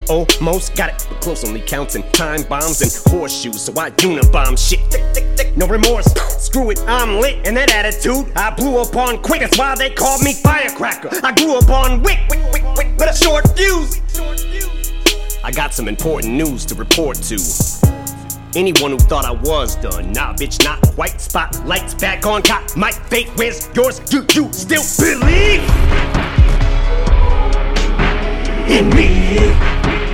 almost got it, but close, only counting time bombs and horseshoes, so I unibomb shit. No remorse, screw it, I'm lit, and that attitude I blew up on quick, that's why they called me firecracker. I grew up on wick, but a short fuse. I got some important news to report to anyone who thought I was done. Nah, bitch, not quite. Spotlights back on, cop my fate, where's yours? Do you still believe in me?